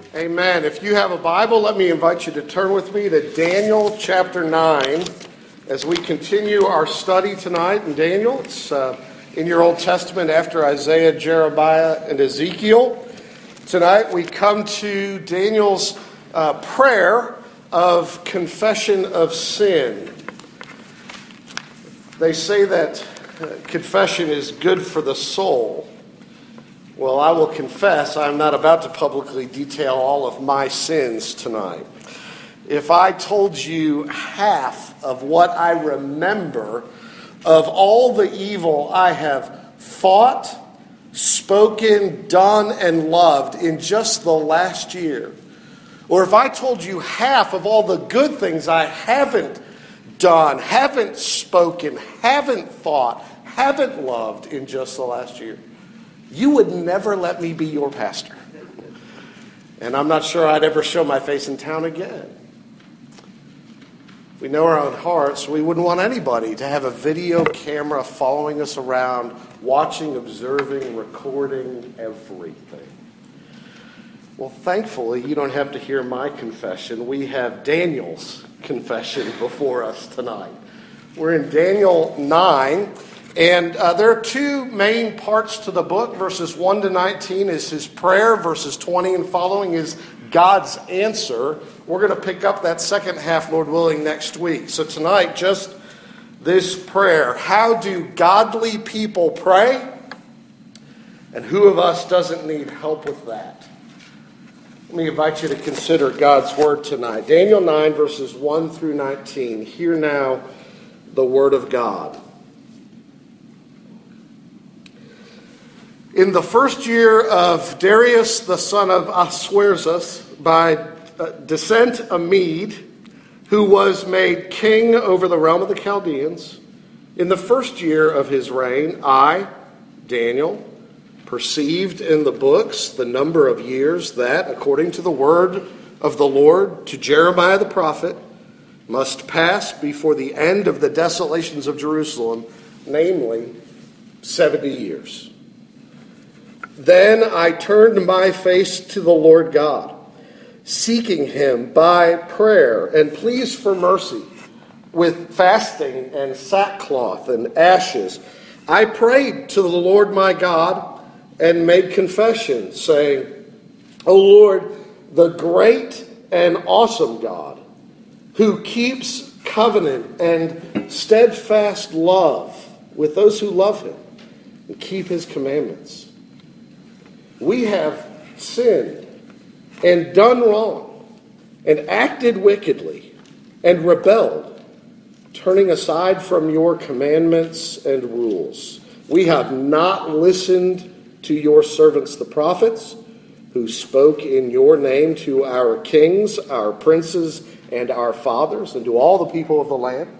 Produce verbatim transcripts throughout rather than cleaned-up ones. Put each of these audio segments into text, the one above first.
Amen. If you have a Bible, let me invite you to turn with me to Daniel chapter nine as we continue our study tonight in Daniel. It's uh, in your Old Testament after Isaiah, Jeremiah, and Ezekiel. Tonight we come to Daniel's uh, prayer of confession of sin. They say that uh, confession is good for the soul. Well, I will confess I'm not about to publicly detail all of my sins tonight. If I told you half of what I remember of all the evil I have thought, spoken, done, and loved in just the last year, or if I told you half of all the good things I haven't done, haven't spoken, haven't thought, haven't loved in just the last year, you would never let me be your pastor. And I'm not sure I'd ever show my face in town again. If we know our own hearts, we wouldn't want anybody to have a video camera following us around, watching, observing, recording everything. Well, thankfully, you don't have to hear my confession. We have Daniel's confession before us tonight. We're in Daniel nine. And uh, there are two main parts to the book. Verses one to nineteen is his prayer. Verses twenty and following is God's answer. We're going to pick up that second half, Lord willing, next week. So tonight, just this prayer. How do godly people pray? And who of us doesn't need help with that? Let me invite you to consider God's word tonight. Daniel nine, verses one through nineteen. Hear now the word of God. In the first year of Darius, the son of Ahasuerus, by uh, descent a Mede, who was made king over the realm of the Chaldeans, in the first year of his reign, I, Daniel, perceived in the books the number of years that, according to the word of the Lord to Jeremiah the prophet, must pass before the end of the desolations of Jerusalem, namely seventy years. Then I turned my face to the Lord God, seeking him by prayer and pleas for mercy, with fasting and sackcloth and ashes. I prayed to the Lord my God and made confession, saying, O Lord, the great and awesome God, who keeps covenant and steadfast love with those who love him and keep his commandments. We have sinned and done wrong and acted wickedly and rebelled, turning aside from your commandments and rules. We have not listened to your servants the prophets, who spoke in your name to our kings, our princes, and our fathers, and to all the people of the land.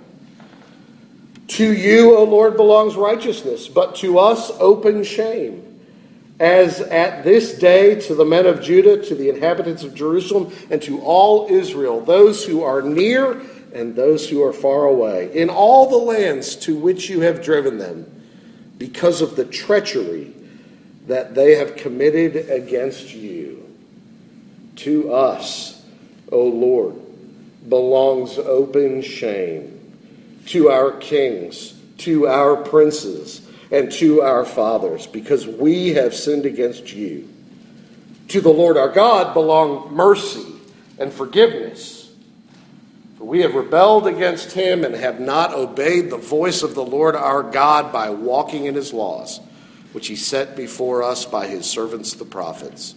To you, O Lord, belongs righteousness, but to us open shame. As at this day to the men of Judah, to the inhabitants of Jerusalem, and to all Israel, those who are near and those who are far away, in all the lands to which you have driven them, because of the treachery that they have committed against you. To us, O Lord, belongs open shame, to our kings, to our princes, and to our fathers, because we have sinned against you. To the Lord our God belong mercy and forgiveness. For we have rebelled against him and have not obeyed the voice of the Lord our God by walking in his laws, which he set before us by his servants the prophets.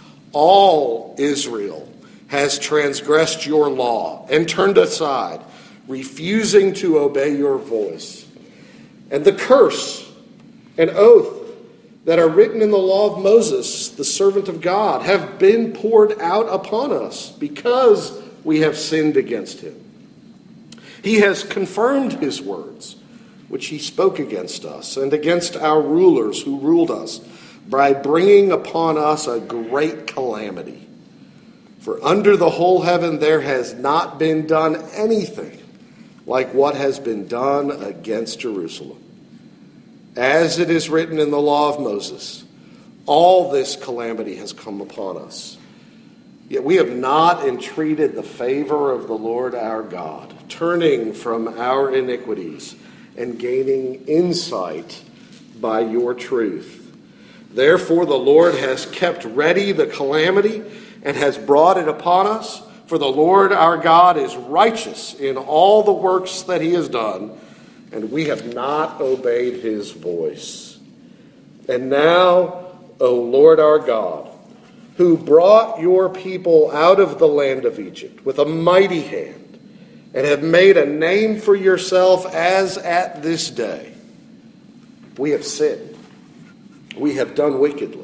All Israel has transgressed your law and turned aside, refusing to obey your voice. And the curse and oath that are written in the law of Moses, the servant of God, have been poured out upon us because we have sinned against him. He has confirmed his words, which he spoke against us and against our rulers who ruled us, by bringing upon us a great calamity. For under the whole heaven there has not been done anything like what has been done against Jerusalem. As it is written in the law of Moses, all this calamity has come upon us. Yet we have not entreated the favor of the Lord our God, turning from our iniquities and gaining insight by your truth. Therefore the Lord has kept ready the calamity and has brought it upon us. For the Lord our God is righteous in all the works that he has done, and we have not obeyed his voice. And now, O Lord our God, who brought your people out of the land of Egypt with a mighty hand, and have made a name for yourself as at this day, we have sinned. We have done wickedly.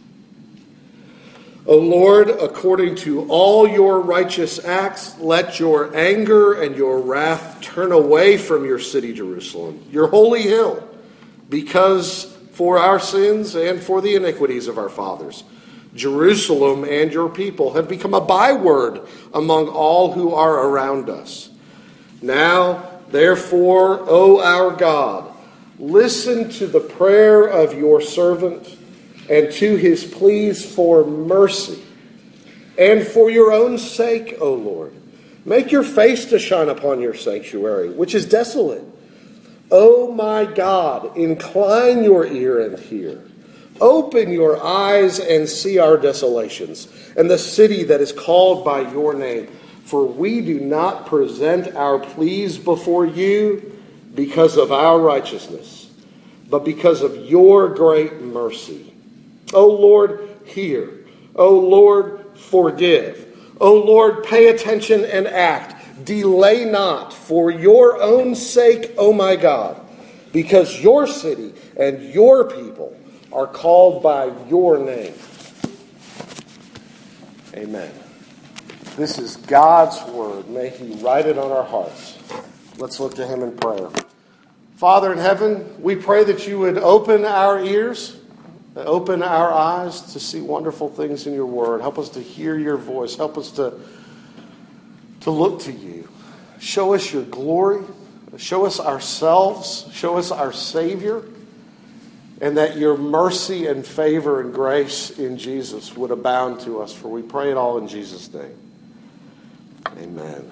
O Lord, according to all your righteous acts, let your anger and your wrath turn away from your city, Jerusalem, your holy hill, because for our sins and for the iniquities of our fathers, Jerusalem and your people have become a byword among all who are around us. Now, therefore, O our God, listen to the prayer of your servant and to his pleas for mercy. And for your own sake, O Lord, make your face to shine upon your sanctuary, which is desolate. O my God, incline your ear and hear. Open your eyes and see our desolations, and the city that is called by your name. For we do not present our pleas before you because of our righteousness, but because of your great mercy. O Lord, hear. O Lord, forgive. O Lord, pay attention and act. Delay not for your own sake, O my God, because your city and your people are called by your name. Amen. This is God's word. May he write it on our hearts. Let's look to him in prayer. Father in heaven, we pray that you would open our ears, open our eyes to see wonderful things in your word. Help us to hear your voice. Help us to, to look to you. Show us your glory. Show us ourselves. Show us our Savior. And that your mercy and favor and grace in Jesus would abound to us. For we pray it all in Jesus' name. Amen.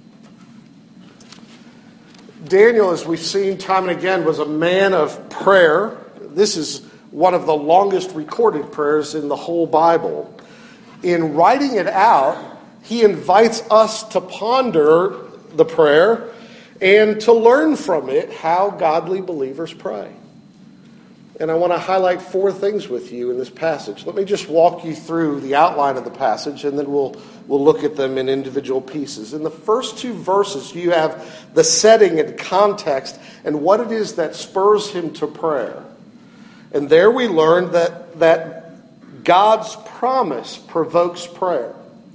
Daniel, as we've seen time and again, was a man of prayer. This is one of the longest recorded prayers in the whole Bible. In writing it out, he invites us to ponder the prayer and to learn from it how godly believers pray. And I want to highlight four things with you in this passage. Let me just walk you through the outline of the passage, and then we'll we'll look at them in individual pieces. In the first two verses, you have the setting and context and what it is that spurs him to prayer. And there we learn that, that God's promise provokes prayer.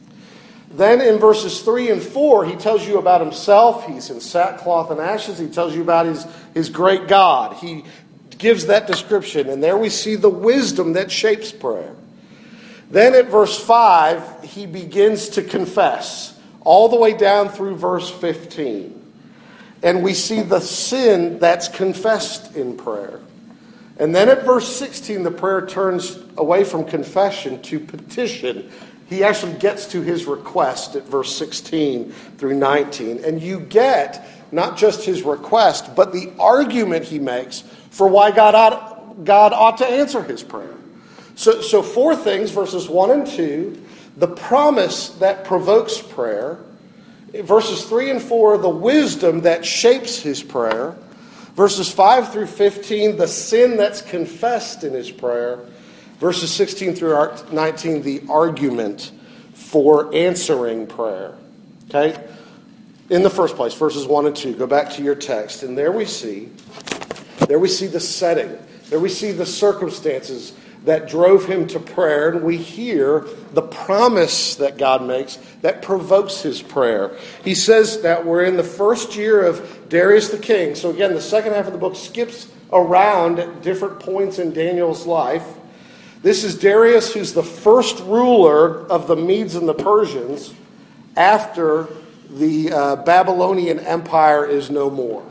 Then in verses three and four, he tells you about himself. He's in sackcloth and ashes. He tells you about his, his great God. He gives that description, and there we see the wisdom that shapes prayer. Then at verse five, he begins to confess, all the way down through verse fifteen. And we see the sin that's confessed in prayer. And then at verse sixteen, the prayer turns away from confession to petition. He actually gets to his request at verse sixteen through nineteen. And you get not just his request, but the argument he makes for why God ought, God ought to answer his prayer. So, so four things, verses one and two, the promise that provokes prayer. Verses three and four, the wisdom that shapes his prayer. Verses five through fifteen, the sin that's confessed in his prayer. Verses sixteen through nineteen, the argument for answering prayer. Okay? In the first place, verses one and two, go back to your text, and there we see, there we see the setting. There we see the circumstances that drove him to prayer, and we hear the promise that God makes that provokes his prayer. He says that we're in the first year of Darius the king. So again, the second half of the book skips around at different points in Daniel's life. This is Darius, who's the first ruler of the Medes and the Persians after the uh, Babylonian Empire is no more.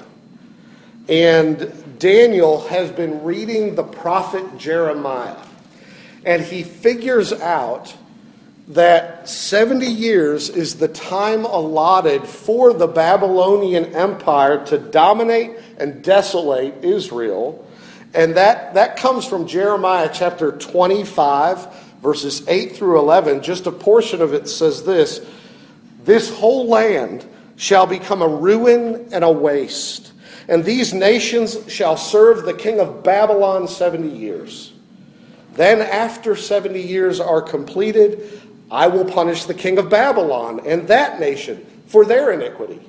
And Daniel has been reading the prophet Jeremiah. And he figures out that seventy years is the time allotted for the Babylonian Empire to dominate and desolate Israel. And that, that comes from Jeremiah chapter twenty-five, verses eight through eleven. Just a portion of it says this: "This whole land shall become a ruin and a waste, and these nations shall serve the king of Babylon seventy years. Then after seventy years are completed, I will punish the king of Babylon and that nation for their iniquity."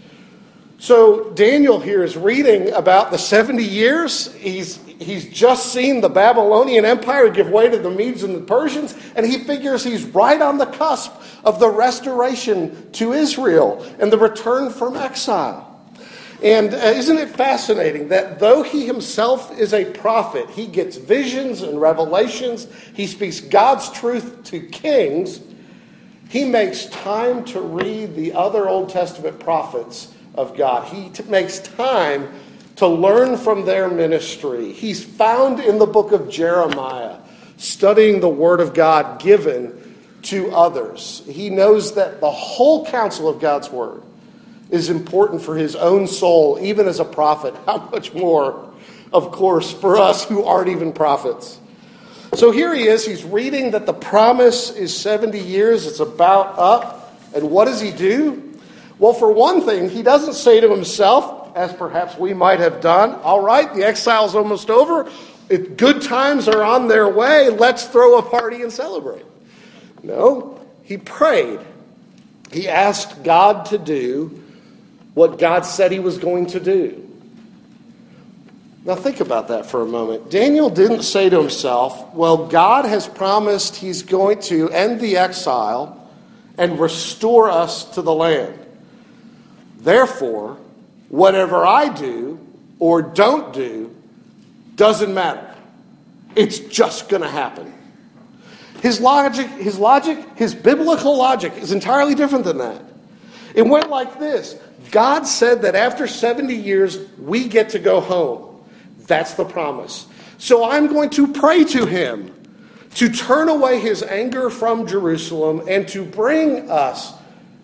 So Daniel here is reading about the seventy years. He's, he's just seen the Babylonian Empire give way to the Medes and the Persians, and he figures he's right on the cusp of the restoration to Israel and the return from exile. And uh, isn't it fascinating that though he himself is a prophet, he gets visions and revelations, he speaks God's truth to kings, he makes time to read the other Old Testament prophets of God. He t- makes time to learn from their ministry. He's found in the book of Jeremiah, studying the word of God given to others. He knows that the whole counsel of God's word is important for his own soul, even as a prophet. How much more, of course, for us who aren't even prophets. So here he is. He's reading that the promise is seventy years. It's about up. And what does he do? Well, for one thing, he doesn't say to himself, as perhaps we might have done, all right, the exile's almost over. It, good times are on their way. Let's throw a party and celebrate. No, he prayed. He asked God to do what God said he was going to do. Now think about that for a moment. Daniel didn't say to himself, well, God has promised he's going to end the exile and restore us to the land. Therefore, whatever I do or don't do doesn't matter. It's just going to happen. His logic, his logic, his biblical logic is entirely different than that. It went like this. God said that after seventy years, we get to go home. That's the promise. So I'm going to pray to him to turn away his anger from Jerusalem and to bring us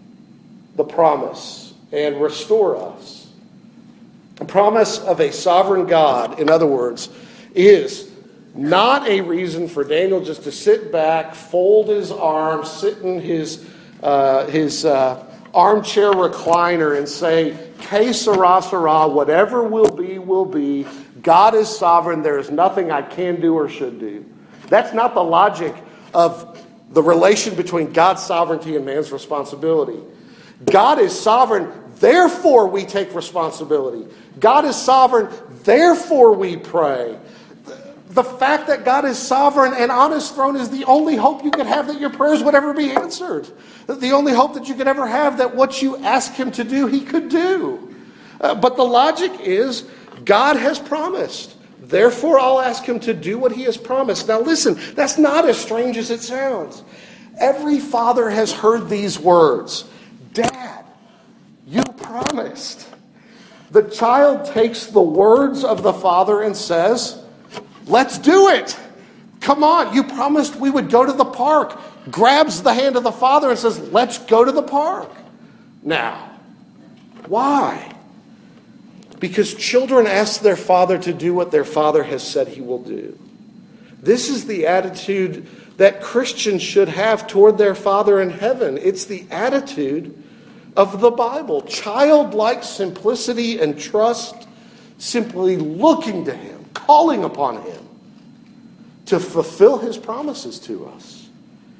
the promise and restore us. The promise of a sovereign God, in other words, is not a reason for Daniel just to sit back, fold his arms, sit in his uh, his uh, armchair recliner and say, "Que sera, sera, whatever will be, will be. God is sovereign. There is nothing I can do or should do." That's not the logic of the relation between God's sovereignty and man's responsibility. God is sovereign, therefore we take responsibility. God is sovereign, therefore we pray. The fact that God is sovereign and on his throne is the only hope you could have that your prayers would ever be answered. The only hope that you could ever have that what you ask him to do, he could do. Uh, but the logic is, God has promised. Therefore, I'll ask him to do what he has promised. Now listen, that's not as strange as it sounds. Every father has heard these words. Dad, you promised. The child takes the words of the father and says, let's do it. Come on, you promised we would go to the park. Grabs the hand of the father and says, let's go to the park. Now, why? Because children ask their father to do what their father has said he will do. This is the attitude that Christians should have toward their Father in heaven. It's the attitude of the Bible. Childlike simplicity and trust, simply looking to him, calling upon him to fulfill his promises to us.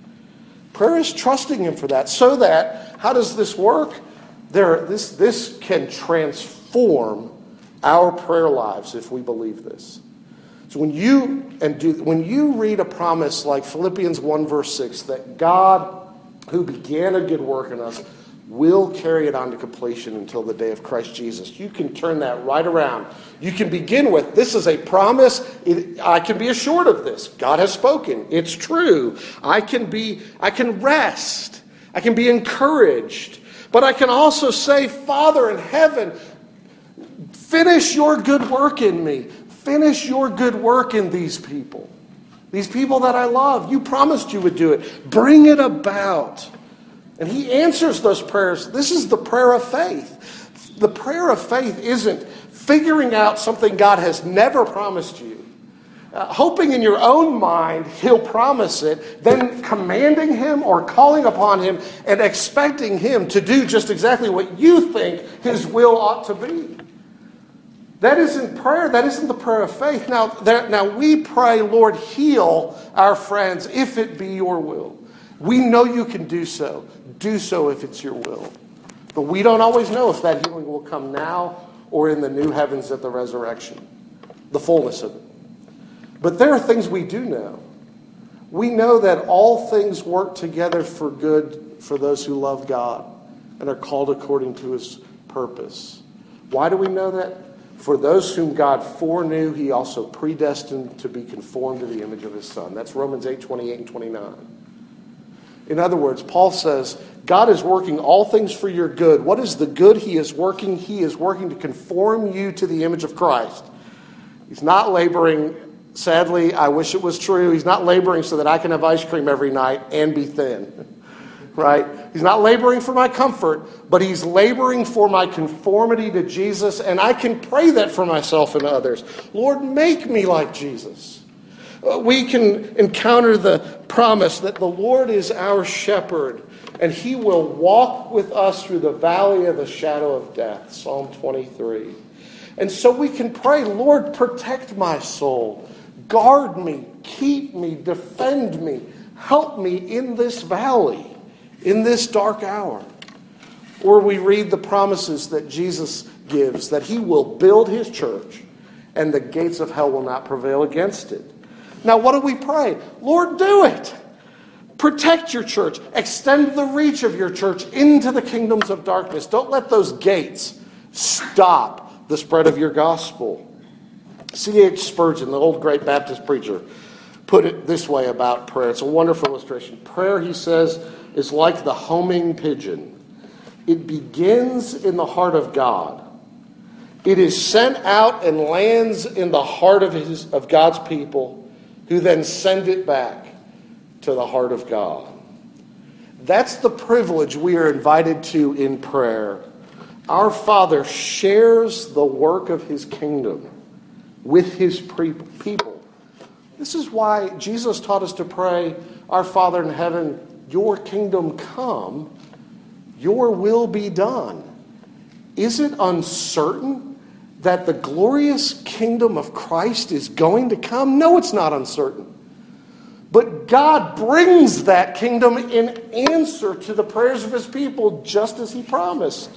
Prayer is trusting him for that. So that, how does this work? There, this, this can transform our prayer lives if we believe this. So when you and do when you read a promise like Philippians one verse six, that God who began a good work in us will carry it on to completion until the day of Christ Jesus, you can turn that right around. You can begin with, this is a promise. It, I can be assured of this. God has spoken. It's true. I can be, I can rest. I can be encouraged. But I can also say, Father in heaven, finish your good work in me. Finish your good work in these people. These people that I love, you promised you would do it. Bring it about. And he answers those prayers. This is the prayer of faith. The prayer of faith isn't figuring out something God has never promised you, uh, hoping in your own mind he'll promise it, then commanding him or calling upon him and expecting him to do just exactly what you think his will ought to be. That isn't prayer. That isn't the prayer of faith. Now, there, now we pray, Lord, heal our friends if it be your will. We know you can do so. Do so if it's your will. But we don't always know if that healing will come now or in the new heavens at the resurrection, the fullness of it. But there are things we do know. We know that all things work together for good for those who love God and are called according to his purpose. Why do we know that? For those whom God foreknew, he also predestined to be conformed to the image of his Son. That's Romans eight, twenty-eight and twenty-nine. In other words, Paul says, God is working all things for your good. What is the good he is working? He is working to conform you to the image of Christ. He's not laboring, sadly, I wish it was true, he's not laboring so that I can have ice cream every night and be thin. Right? He's not laboring for my comfort, but he's laboring for my conformity to Jesus, and I can pray that for myself and others. Lord, make me like Jesus. We can encounter the promise that the Lord is our shepherd, and he will walk with us through the valley of the shadow of death, Psalm twenty-three. And so we can pray, Lord, protect my soul. Guard me, keep me, defend me, help me in this valley, in this dark hour. Or we read the promises that Jesus gives, that he will build his church and the gates of hell will not prevail against it. Now, what do we pray? Lord, do it. Protect your church. Extend the reach of your church into the kingdoms of darkness. Don't let those gates stop the spread of your gospel. C H Spurgeon, the old great Baptist preacher, put it this way about prayer. It's a wonderful illustration. Prayer, he says, is like the homing pigeon. It begins in the heart of God. It is sent out and lands in the heart of his of God's people, who then send it back to the heart of God. That's the privilege we are invited to in prayer. Our Father shares the work of his kingdom with his people. This is why Jesus taught us to pray, Our Father in heaven, your kingdom come, your will be done. Is it uncertain that the glorious kingdom of Christ is going to come? No, it's not uncertain. But God brings that kingdom in answer to the prayers of his people, just as he promised.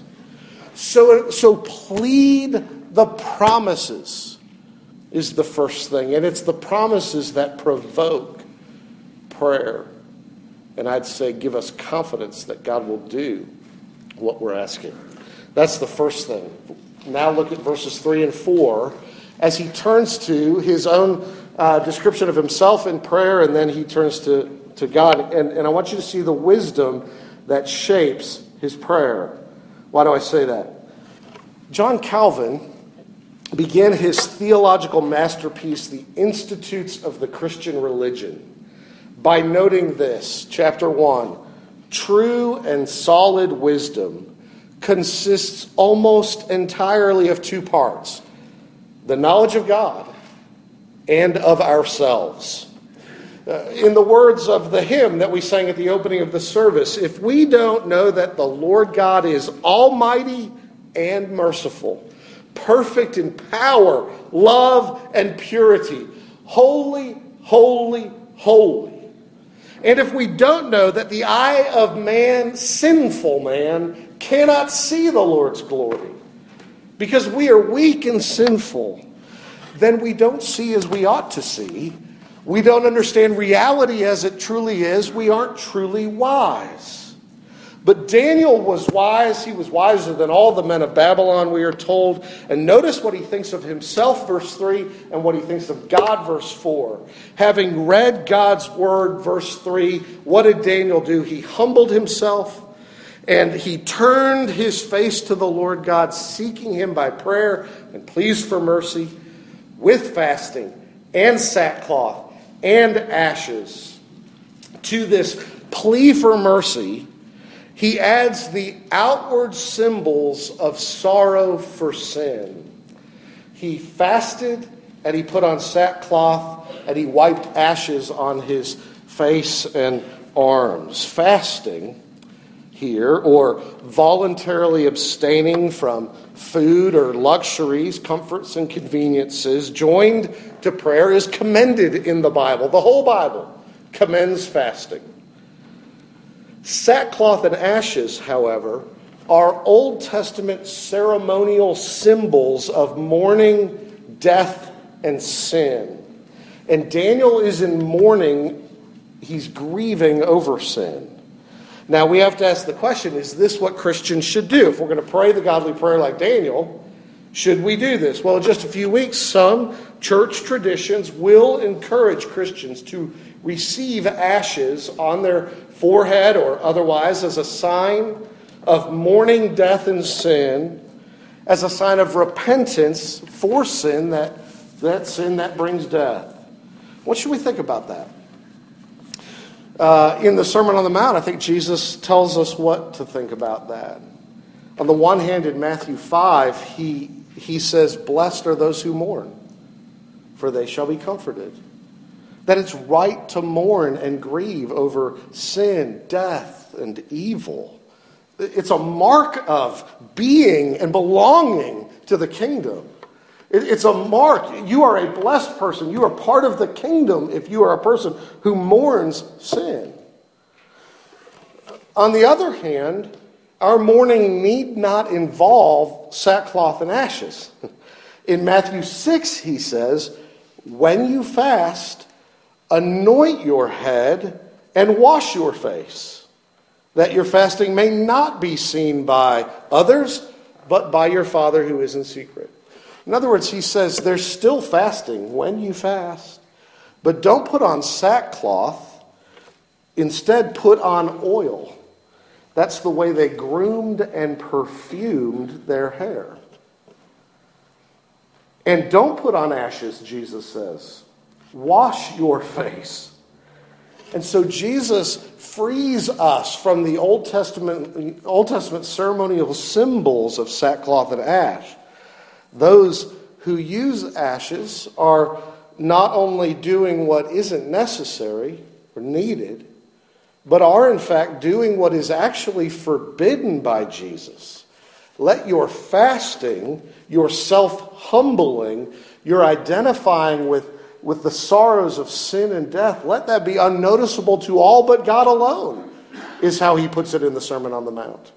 So, so plead the promises is the first thing. And it's the promises that provoke prayer. And I'd say give us confidence that God will do what we're asking. That's the first thing. Now look at verses three and four as he turns to his own uh, description of himself in prayer, and then he turns to, to God. And, and I want you to see the wisdom that shapes his prayer. Why do I say that? John Calvin began his theological masterpiece, The Institutes of the Christian Religion, by noting this, chapter one, true and solid wisdom consists almost entirely of two parts, the knowledge of God and of ourselves. Uh, in the words of the hymn that we sang at the opening of the service, if we don't know that the Lord God is almighty and merciful, perfect in power, love, and purity, holy, holy, holy, and if we don't know that the eye of man, sinful man, cannot see the Lord's glory, because we are weak and sinful, then we don't see as we ought to see. We don't understand reality as it truly is. We aren't truly wise. But Daniel was wise. He was wiser than all the men of Babylon, we are told. And notice what he thinks of himself, verse three, and what he thinks of God, verse four. Having read God's word, verse three, what did Daniel do? He humbled himself and he turned his face to the Lord God, seeking him by prayer and pleas for mercy, with fasting and sackcloth and ashes. To this plea for mercy, he adds the outward symbols of sorrow for sin. He fasted, and he put on sackcloth, and he wiped ashes on his face and arms. Fasting here, or voluntarily abstaining from food or luxuries, comforts and conveniences, joined to prayer, is commended in the Bible. The whole Bible commends fasting. Sackcloth and ashes, however, are Old Testament ceremonial symbols of mourning, death, and sin. And Daniel is in mourning. He's grieving over sin. Now, we have to ask the question, is this what Christians should do? If we're going to pray the godly prayer like Daniel, should we do this? Well, in just a few weeks, some church traditions will encourage Christians to receive ashes on their forehead or otherwise as a sign of mourning death and sin, as a sign of repentance for sin, that, that sin that brings death. What should we think about that? Uh, in the Sermon on the Mount, I think Jesus tells us what to think about that. On the one hand, in Matthew five, he, he says, "Blessed are those who mourn, for they shall be comforted." That it's right to mourn and grieve over sin, death, and evil. It's a mark of being and belonging to the kingdom. It's a mark. You are a blessed person. You are part of the kingdom if you are a person who mourns sin. On the other hand, our mourning need not involve sackcloth and ashes. In Matthew six, he says, "When you fast, anoint your head and wash your face, that your fasting may not be seen by others, but by your Father who is in secret." In other words, he says there's still fasting when you fast, but don't put on sackcloth. Instead, put on oil. That's the way they groomed and perfumed their hair. And don't put on ashes, Jesus says. Wash your face. And so Jesus frees us from the Old Testament, Old Testament ceremonial symbols of sackcloth and ash. Those who use ashes are not only doing what isn't necessary or needed, but are in fact doing what is actually forbidden by Jesus. Let your fasting, your self-humbling, your identifying with, with the sorrows of sin and death, let that be unnoticeable to all but God alone, is how he puts it in the Sermon on the Mount.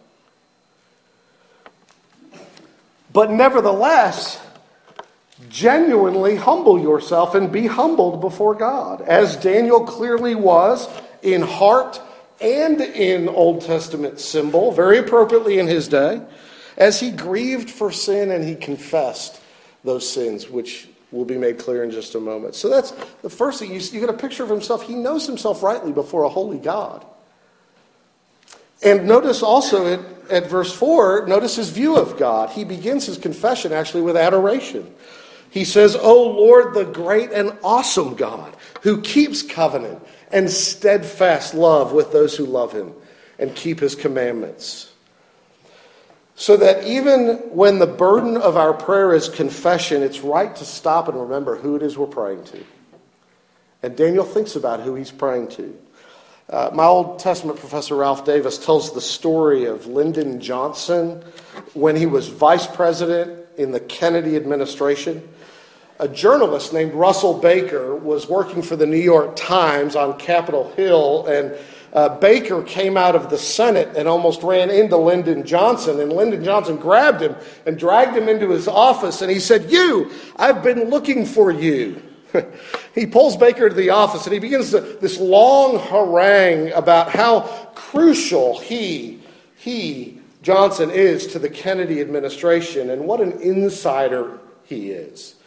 But nevertheless, genuinely humble yourself and be humbled before God, as Daniel clearly was in heart and in Old Testament symbol, very appropriately in his day, as he grieved for sin and he confessed those sins, which will be made clear in just a moment. So that's the first thing. You, you get a picture of himself. He knows himself rightly before a holy God. And notice also at, at verse four, notice his view of God. He begins his confession actually with adoration. He says, "O Lord, the great and awesome God, who keeps covenant and steadfast love with those who love him and keep his commandments." So that even when the burden of our prayer is confession, it's right to stop and remember who it is we're praying to. And Daniel thinks about who he's praying to. Uh, my Old Testament professor, Ralph Davis, tells the story of Lyndon Johnson when he was vice president in the Kennedy administration. A journalist named Russell Baker was working for the New York Times on Capitol Hill, and uh, Baker came out of the Senate and almost ran into Lyndon Johnson, and Lyndon Johnson grabbed him and dragged him into his office, and he said, "You, I've been looking for you." He pulls Baker to the office and he begins to, this long harangue about how crucial he, he, Johnson, is to the Kennedy administration and what an insider he is.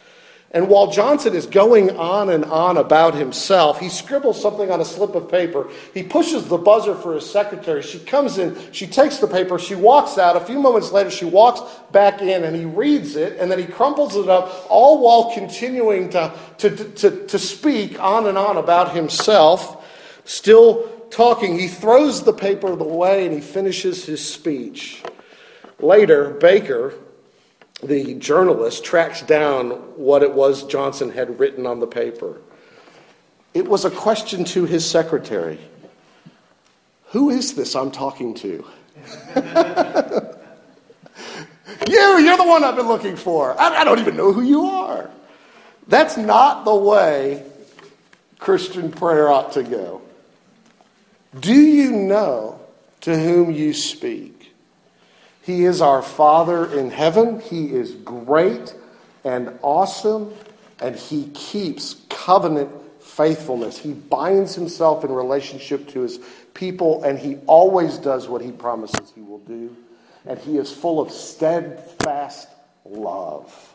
And while Johnson is going on and on about himself, he scribbles something on a slip of paper. He pushes the buzzer for his secretary. She comes in, she takes the paper, she walks out. A few moments later, she walks back in and he reads it, and then he crumples it up, all while continuing to, to, to, to speak on and on about himself, still talking. He throws the paper away and he finishes his speech. Later, Baker, the journalist, tracks down what it was Johnson had written on the paper. It was a question to his secretary. Who is this I'm talking to? you, you're the one I've been looking for. I, I don't even know who you are. That's not the way Christian prayer ought to go. Do you know to whom you speak? He is our Father in heaven. He is great and awesome, and he keeps covenant faithfulness. He binds himself in relationship to his people, and he always does what he promises he will do. And he is full of steadfast love.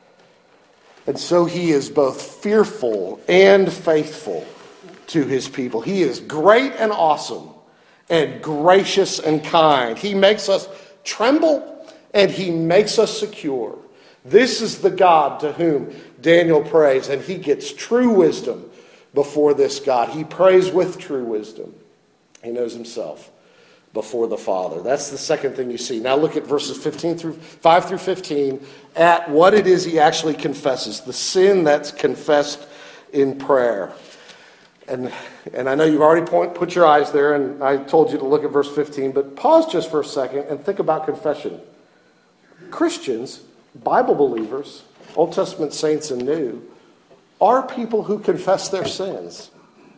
And so he is both fearful and faithful to his people. He is great and awesome and gracious and kind. He makes us tremble, and he makes us secure. This is the God to whom Daniel prays, and he gets true wisdom before this God. He prays with true wisdom. He knows himself before the Father. That's the second thing you see. Now look at verses fifteen through five through fifteen at what it is he actually confesses, the sin that's confessed in prayer. And and I know you've already point, put your eyes there, and I told you to look at verse fifteen, but pause just for a second and think about confession. Christians, Bible believers, Old Testament saints and new, are people who confess their sins.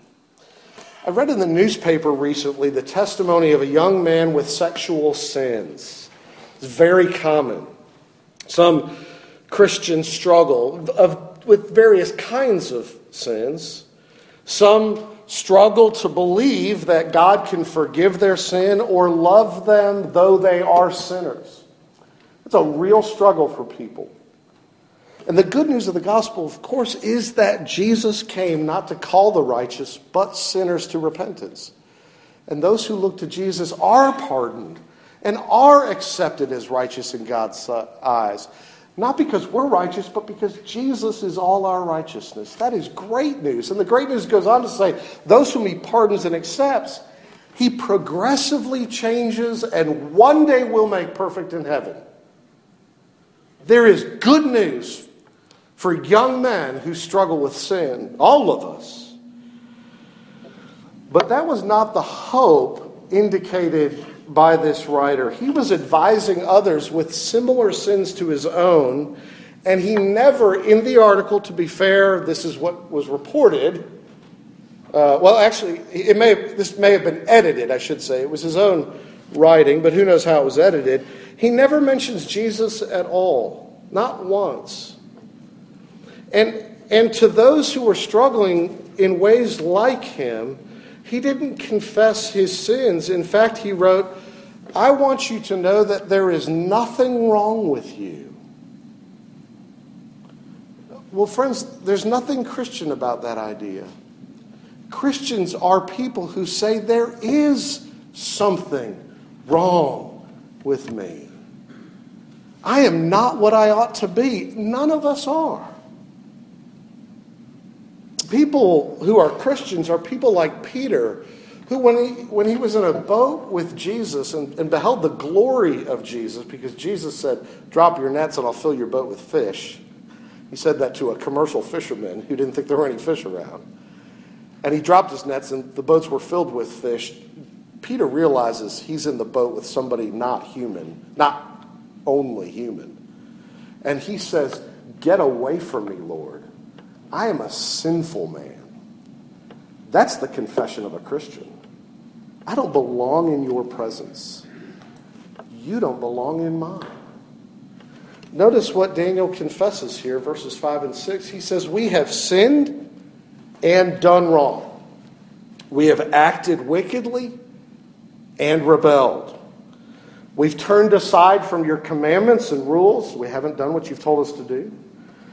I read in the newspaper recently the testimony of a young man with sexual sins. It's very common. Some Christians struggle of, with various kinds of sins. Some struggle to believe that God can forgive their sin or love them though they are sinners. It's a real struggle for people. And the good news of the gospel, of course, is that Jesus came not to call the righteous, but sinners to repentance. And those who look to Jesus are pardoned and are accepted as righteous in God's eyes. Not because we're righteous, but because Jesus is all our righteousness. That is great news. And the great news goes on to say, those whom he pardons and accepts, he progressively changes and one day will make perfect in heaven. There is good news for young men who struggle with sin, all of us. But that was not the hope indicated by this writer. He was advising others with similar sins to his own, and he never, in the article, to be fair, this is what was reported. Uh, well, actually, it may have, this may have been edited, I should say. It was his own writing, but who knows how it was edited. He never mentions Jesus at all, not once. And, and to those who were struggling in ways like him, he didn't confess his sins. In fact, he wrote, I want you to know that there is nothing wrong with you. Well, friends, there's nothing Christian about that idea. Christians are people who say there is something wrong with me. I am not what I ought to be. None of us are. People who are Christians are people like Peter, who when he, when he was in a boat with Jesus and, and beheld the glory of Jesus, because Jesus said, drop your nets and I'll fill your boat with fish. He said that to a commercial fisherman who didn't think there were any fish around. And he dropped his nets and the boats were filled with fish. Peter realizes he's in the boat with somebody not human, not only human. And he says, get away from me, Lord. I am a sinful man. That's the confession of a Christian. I don't belong in your presence. You don't belong in mine. Notice what Daniel confesses here, verses five and six. He says, we have sinned and done wrong. We have acted wickedly and rebelled. We've turned aside from your commandments and rules. We haven't done what you've told us to do.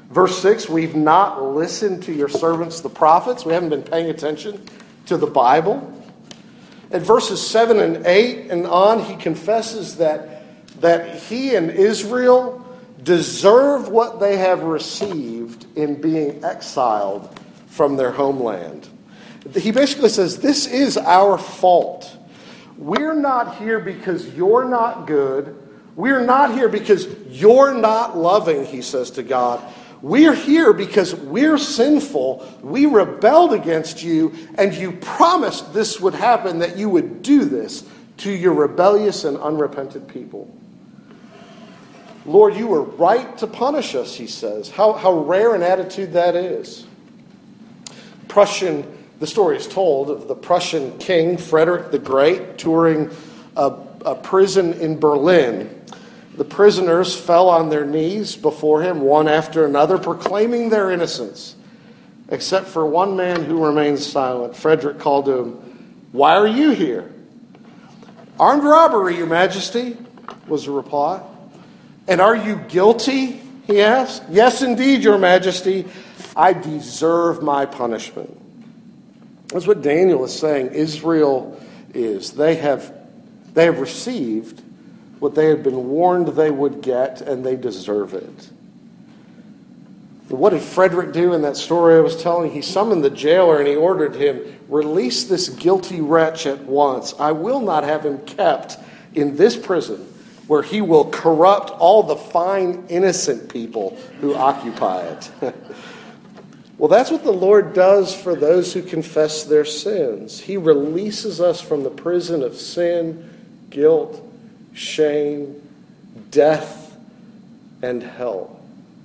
Verse six, we've not listened to your servants, the prophets. We haven't been paying attention to the Bible. At verses seven and eight and on, he confesses that, that he and Israel deserve what they have received in being exiled from their homeland. He basically says, this is our fault. We're not here because you're not good. We're not here because you're not loving, he says to God. We're here because we're sinful. We rebelled against you, and you promised this would happen, that you would do this to your rebellious and unrepentant people. Lord, you were right to punish us, he says. How, how rare an attitude that is. Prussian, the story is told of the Prussian king, Frederick the Great, touring a, a prison in Berlin. The prisoners fell on their knees before him, one after another, proclaiming their innocence, except for one man who remained silent. Frederick called to him, "Why are you here?" "Armed robbery, your majesty," was the reply. "And are you guilty?" he asked. "Yes, indeed, your majesty. I deserve my punishment." That's what Daniel is saying Israel is. They have, they have received what they had been warned they would get, and they deserve it. What did Frederick do in that story I was telling? He summoned the jailer and he ordered him, "Release this guilty wretch at once. I will not have him kept in this prison where he will corrupt all the fine, innocent people who occupy it." Well, that's what the Lord does for those who confess their sins. He releases us from the prison of sin, guilt, shame, death, and hell.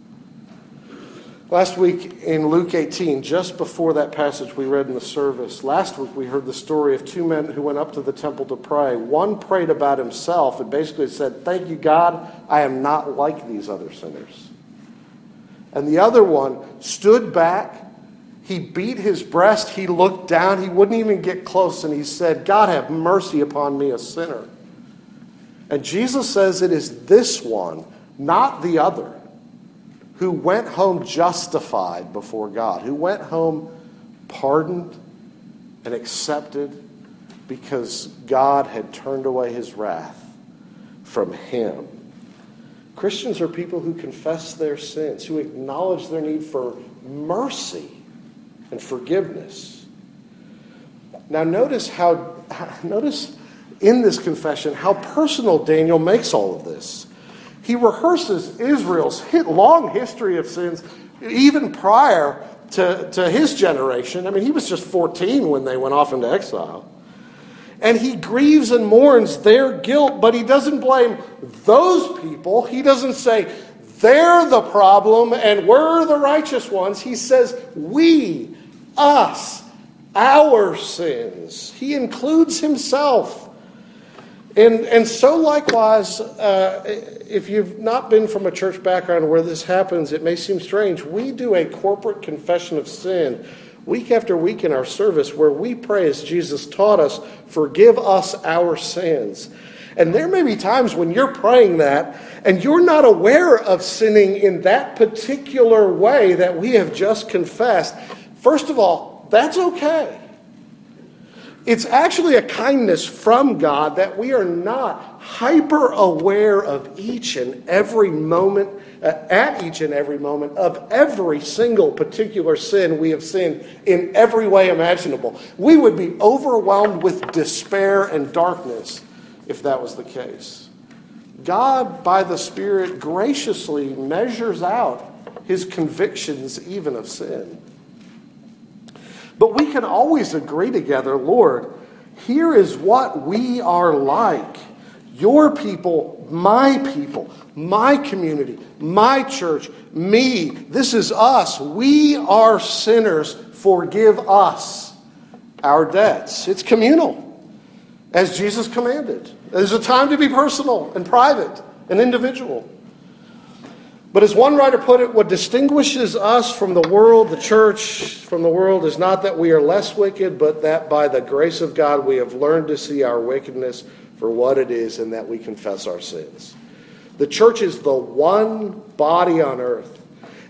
Last week in Luke eighteen, just before that passage we read in the service, last week we heard the story of two men who went up to the temple to pray. One prayed about himself and basically said, "Thank you, God, I am not like these other sinners." And the other one stood back, he beat his breast, he looked down, he wouldn't even get close, and he said, "God, have mercy upon me, a sinner." And Jesus says it is this one, not the other, who went home justified before God, who went home pardoned and accepted because God had turned away his wrath from him. Christians are people who confess their sins, who acknowledge their need for mercy and forgiveness. Now notice how, notice in this confession how personal Daniel makes all of this. He rehearses Israel's long history of sins, even prior to, to his generation. I mean, he was just fourteen when they went off into exile. And he grieves and mourns their guilt, but he doesn't blame those people. He doesn't say, they're the problem and we're the righteous ones. He says, we, us, our sins. He includes himself. And, and so likewise, uh, if you've not been from a church background where this happens, it may seem strange. We do a corporate confession of sin week after week in our service where we pray as Jesus taught us, forgive us our sins. And there may be times when you're praying that and you're not aware of sinning in that particular way that we have just confessed. First of all, that's okay. It's actually a kindness from God that we are not hyper aware of each and every moment, uh, at each and every moment of every single particular sin we have sinned in every way imaginable. We would be overwhelmed with despair and darkness if that was the case. God, by the Spirit, graciously measures out his convictions even of sin. But we can always agree together, Lord, here is what we are like. Your people, my people, my community, my church, me. This is us. We are sinners. Forgive us our debts. It's communal, as Jesus commanded. There's a time to be personal and private and individual. But as one writer put it, what distinguishes us from the world, the church, from the world is not that we are less wicked, but that by the grace of God we have learned to see our wickedness for what it is and that we confess our sins. The church is the one body on earth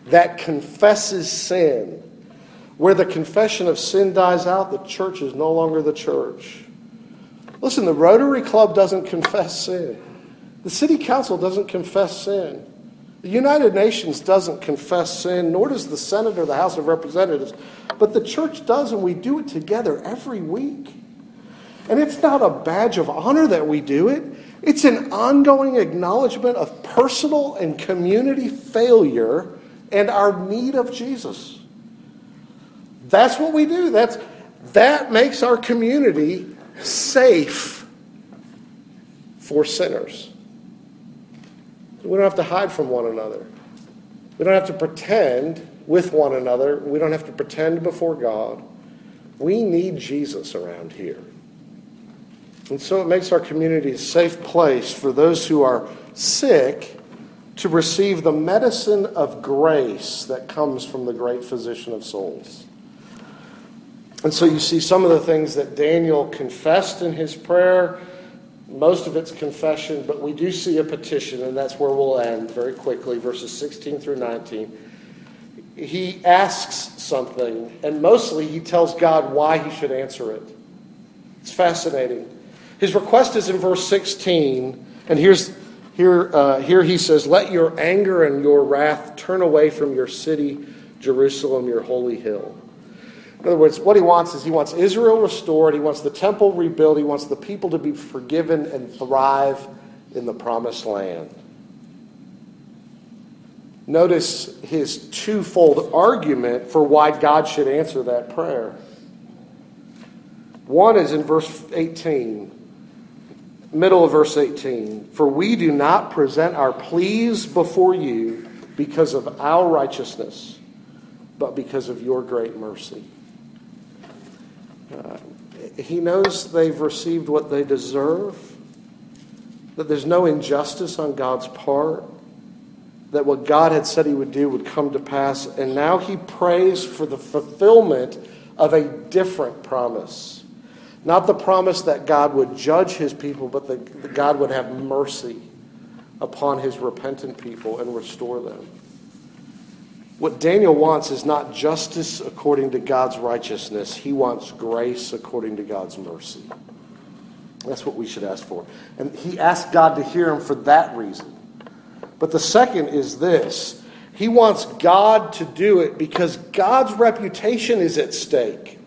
that confesses sin. Where the confession of sin dies out, the church is no longer the church. Listen, the Rotary Club doesn't confess sin. The City Council doesn't confess sin. The United Nations doesn't confess sin, nor does the Senate or the House of Representatives. But the church does, and we do it together every week. And it's not a badge of honor that we do it. It's an ongoing acknowledgement of personal and community failure and our need of Jesus. That's what we do. That's, that makes our community safe for sinners. We don't have to hide from one another. We don't have to pretend with one another. We don't have to pretend before God. We need Jesus around here. And so it makes our community a safe place for those who are sick to receive the medicine of grace that comes from the great physician of souls. And so you see some of the things that Daniel confessed in his prayer. Most of it's confession, but we do see a petition, and that's where we'll end very quickly, verses sixteen through nineteen. He asks something, and mostly he tells God why he should answer it. It's fascinating. His request is in verse sixteen, and here's here uh, here he says, "Let your anger and your wrath turn away from your city, Jerusalem, your holy hill." In other words, what he wants is he wants Israel restored, he wants the temple rebuilt, he wants the people to be forgiven and thrive in the promised land. Notice his twofold argument for why God should answer that prayer. One is in verse eighteen, middle of verse eighteen. "For we do not present our pleas before you because of our righteousness, but because of your great mercy." Uh, he knows they've received what they deserve, that there's no injustice on God's part, that what God had said he would do would come to pass, and now he prays for the fulfillment of a different promise. Not the promise that God would judge his people, but that, that God would have mercy upon his repentant people and restore them. What Daniel wants is not justice according to God's righteousness. He wants grace according to God's mercy. That's what we should ask for. And he asked God to hear him for that reason. But the second is this. He wants God to do it because God's reputation is at stake.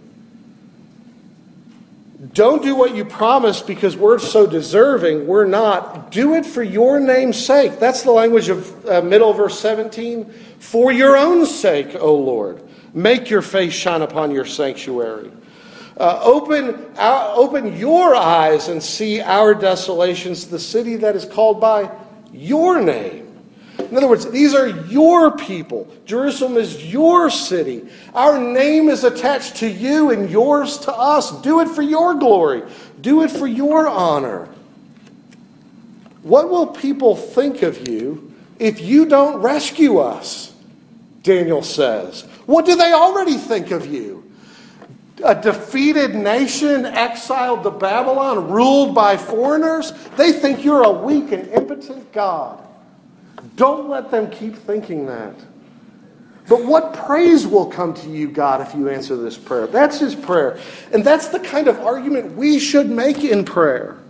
Don't do what you promised because we're so deserving. We're not. Do it for your name's sake. That's the language of uh, middle verse seventeen. For your own sake, O Lord, make your face shine upon your sanctuary. Uh, open, our, open your eyes and see our desolations, the city that is called by your name. In other words, these are your people. Jerusalem is your city. Our name is attached to you and yours to us. Do it for your glory. Do it for your honor. What will people think of you if you don't rescue us? Daniel says. What do they already think of you? A defeated nation exiled to Babylon, ruled by foreigners? They think you're a weak and impotent God. Don't let them keep thinking that. But what praise will come to you, God, if you answer this prayer? That's his prayer. And that's the kind of argument we should make in prayer.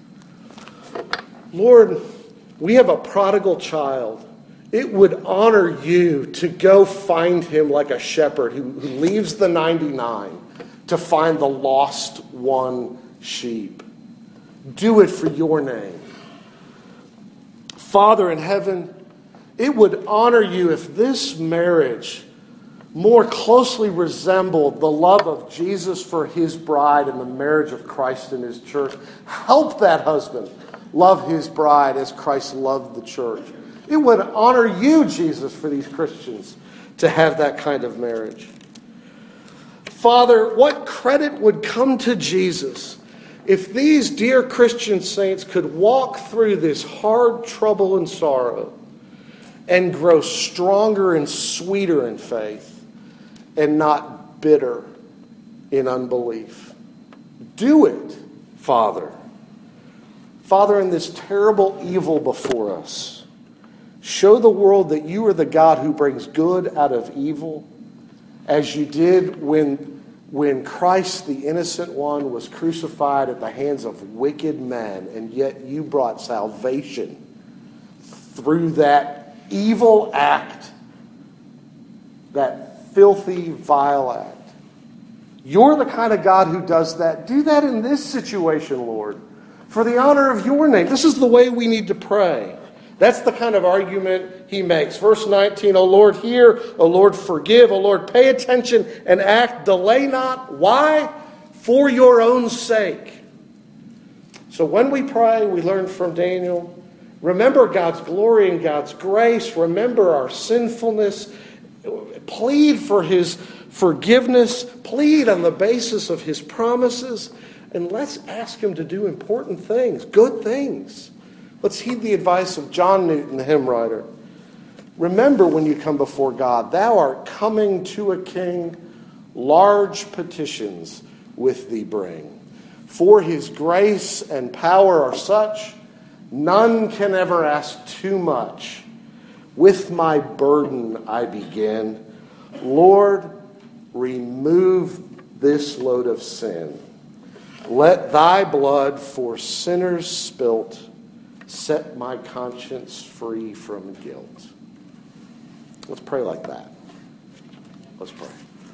Lord, we have a prodigal child. It would honor you to go find him like a shepherd who, who leaves the ninety-nine to find the lost one sheep. Do it for your name. Father in heaven, it would honor you if this marriage more closely resembled the love of Jesus for his bride and the marriage of Christ in his church. Help that husband love his bride as Christ loved the church. It would honor you, Jesus, for these Christians to have that kind of marriage. Father, what credit would come to Jesus if these dear Christian saints could walk through this hard trouble and sorrow and grow stronger and sweeter in faith and not bitter in unbelief? Do it, Father. Father, in this terrible evil before us, Show the world that you are the God who brings good out of evil, as you did when, when Christ, the innocent one, was crucified at the hands of wicked men, and yet you brought salvation through that evil act, that filthy, vile act. You're the kind of God who does that. Do that in this situation, Lord, for the honor of your name. This is the way we need to pray. That's the kind of argument he makes. Verse nineteen, O Lord, hear. O Lord, forgive. O Lord, pay attention and act. Delay not. Why? For your own sake. So when we pray, we learn from Daniel. Remember God's glory and God's grace. Remember our sinfulness. Plead for his forgiveness. Plead on the basis of his promises. And let's ask him to do important things, good things. Let's heed the advice of John Newton, the hymn writer. Remember when you come before God, thou art coming to a king, large petitions with thee bring. For his grace and power are such, none can ever ask too much. With my burden I begin. Lord, remove this load of sin. Let thy blood for sinners spilt set my conscience free from guilt. Let's pray like that. Let's pray.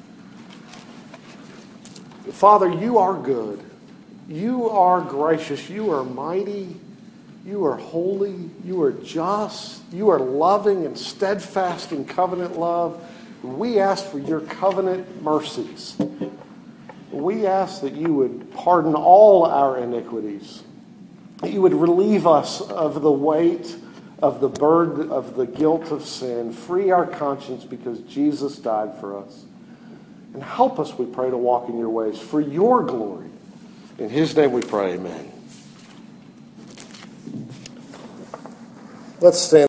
Father, you are good. You are gracious. You are mighty. You are holy. You are just. You are loving and steadfast in covenant love. We ask for your covenant mercies. We ask that you would pardon all our iniquities. That you would relieve us of the weight of the burden of the guilt of sin. Free our conscience because Jesus died for us. And help us, we pray, to walk in your ways for your glory. In his name we pray, amen. Let's stand.